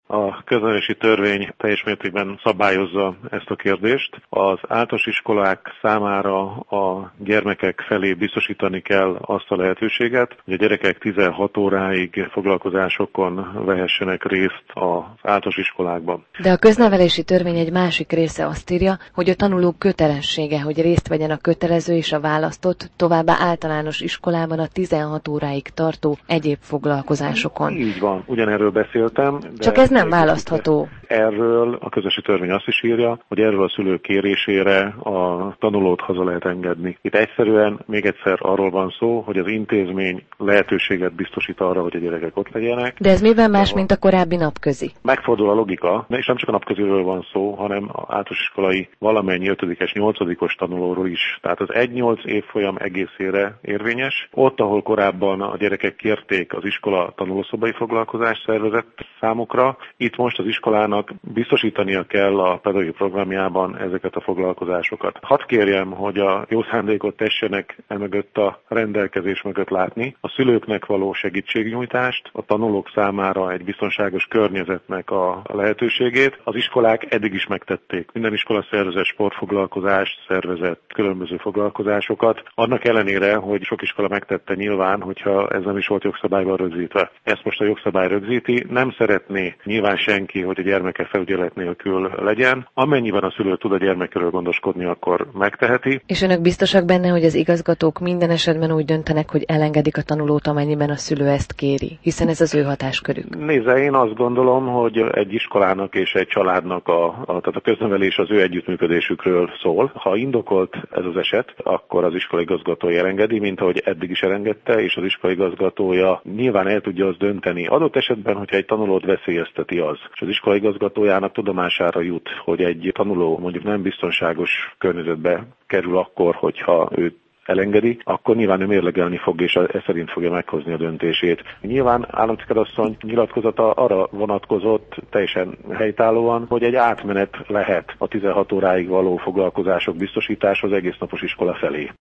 A köznevelési törvény teljes mértékben szabályozza ezt a kérdést. Az általános iskolák számára a gyermekek felé biztosítani kell azt a lehetőséget, hogy a gyerekek 16 óráig foglalkozásokon vehessenek részt az általános iskolákban. De a köznevelési törvény egy másik része azt írja, hogy a tanulók kötelessége, hogy részt vegyen a kötelező és a választott, továbbá általános iskolában a 16 óráig tartó egyéb foglalkozásokon. Így van, ugyanerről beszéltem. Csak ez nem választható. Erről a közösségi törvény azt is írja, hogy erről a szülők kérésére a tanulót haza lehet engedni. Itt egyszerűen még egyszer arról van szó, hogy az intézmény lehetőséget biztosít arra, hogy a gyerekek ott legyenek. De ez miben más, mint a korábbi napközi? Megfordul a logika, és nem csak a napköziről van szó, hanem az általános iskolai valamennyi 5-es, 8-os tanulóról is. Tehát az 1-8 évfolyam egészére érvényes. Ott, ahol korábban a gyerekek kérték, az iskola tanulószobai foglalkozást szervezett számukra, itt most az iskolának biztosítania kell a pedagógiai programjában ezeket a foglalkozásokat. Hadd kérjem, hogy a jó szándékot tessenek emögött a rendelkezés mögött látni, a szülőknek való segítségnyújtást, a tanulók számára egy biztonságos környezetnek a lehetőségét. Az iskolák eddig is megtették. Minden iskola szervezett sportfoglalkozást, szervezett különböző foglalkozásokat. Annak ellenére, hogy sok iskola megtette nyilván, hogyha ez nem is volt jogszabályban rögzítve. Ezt most a jogszabály rögzíti, nem szeretné nyilván senki, hogy a gyermeke felügyelet nélkül legyen. Amennyiben a szülő tud a gyermekről gondoskodni, akkor megteheti. És önök biztosak benne, hogy az igazgatók minden esetben úgy döntenek, hogy elengedik a tanulót, amennyiben a szülő ezt kéri, hiszen ez az ő hatáskörük? Nézze, én azt gondolom, hogy egy iskolának és egy családnak tehát a köznevelés az ő együttműködésükről szól. Ha indokolt ez az eset, akkor az iskola igazgatója elengedi, mint ahogy eddig is elengedte, és az iskola igazgatója nyilván el tudja azt dönteni. Adott esetben, hogyha egy tanulót veszélyezteti az, és az iskola igazgatójának tudomására jut, hogy egy tanuló mondjuk nem biztonságos környezetbe kerül akkor, hogyha őt elengedi, akkor nyilván ő mérlegelni fog, és ez szerint fogja meghozni a döntését. Nyilván államtitkár-asszony nyilatkozata arra vonatkozott teljesen helytállóan, hogy egy átmenet lehet a 16 óráig való foglalkozások biztosítása az egész napos iskola felé.